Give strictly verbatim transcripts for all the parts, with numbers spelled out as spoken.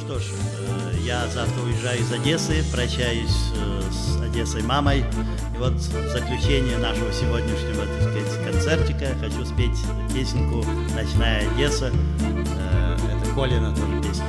что ж, э, я завтра уезжаю из Одессы, прощаюсь э, с Одессой мамой. И вот в заключение нашего сегодняшнего, так сказать, концертика хочу спеть песенку «Ночная Одесса». Э, это Колина тоже песня.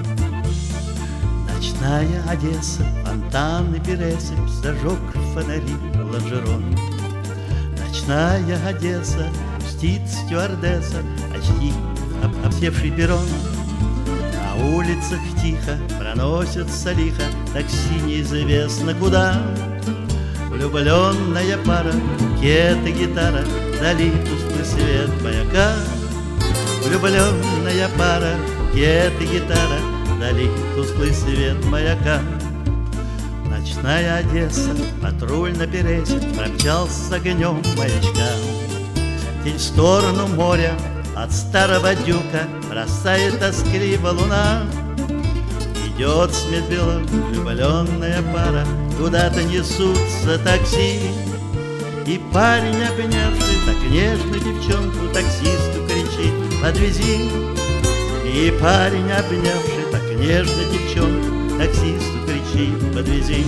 Ночная Одесса, фонтаны, пересыпь, зажег фонари, лонжерон. Ночная Одесса, мстит стюардесса, очки, об, обсевший перрон. На улицах тихо проносятся лихо такси неизвестно куда. Влюбленная пара, букет и гитара, вдали тусклый свет маяка. Влюбленная пара, букет и гитара, вдали тусклый свет маяка. Ночная Одесса, патруль на пересе, промчался с огнем маячка. Тень в сторону моря от старого дюка бросает тоскливо луна. Идет с медвелом влюбленная пара, куда-то несутся такси. И парень, обнявший так нежно девчонку, таксисту кричит: подвези. И парень, обнявший так нежно девчонку, таксисту кричит: подвези.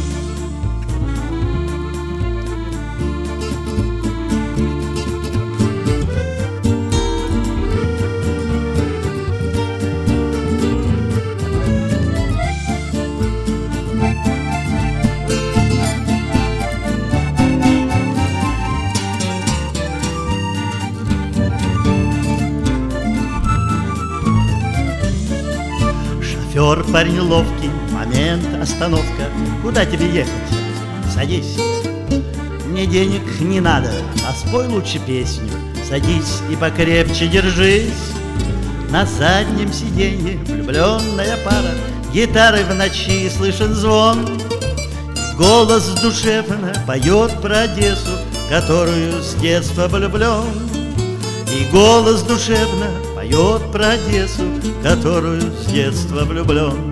Шофер, парень ловкий, момент, остановка. Куда тебе ехать? Садись. Мне денег не надо, а спой лучше песню. Садись и покрепче держись. На заднем сиденье влюбленная пара, гитары в ночи слышен звон. Голос душевно поет про Одессу, которую с детства влюблен. И голос душевно поет про Одессу, которую с детства влюблен.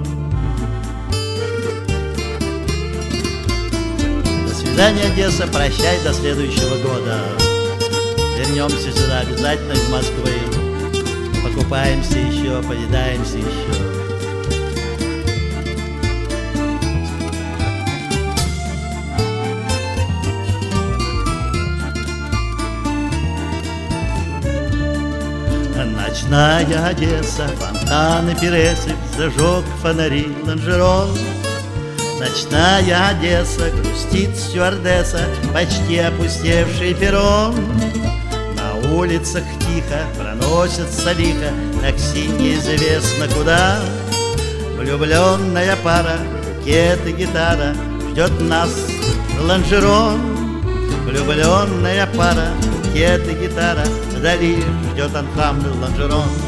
До свидания, Одесса, прощай до следующего года. Вернемся сюда обязательно из Москвы. Покупаемся еще, повидаемся еще. Ночная Одесса, фонтаны, пересыпь, зажег фонари, лонжерон. Ночная Одесса, грустит стюардесса, почти опустевший перрон. На улицах тихо проносятся лихо такси неизвестно куда. Влюбленная пара, букет и гитара, ждет нас лонжерон. Влюбленная пара, букет и гитара, вдали ждет ансамбль лонжерон.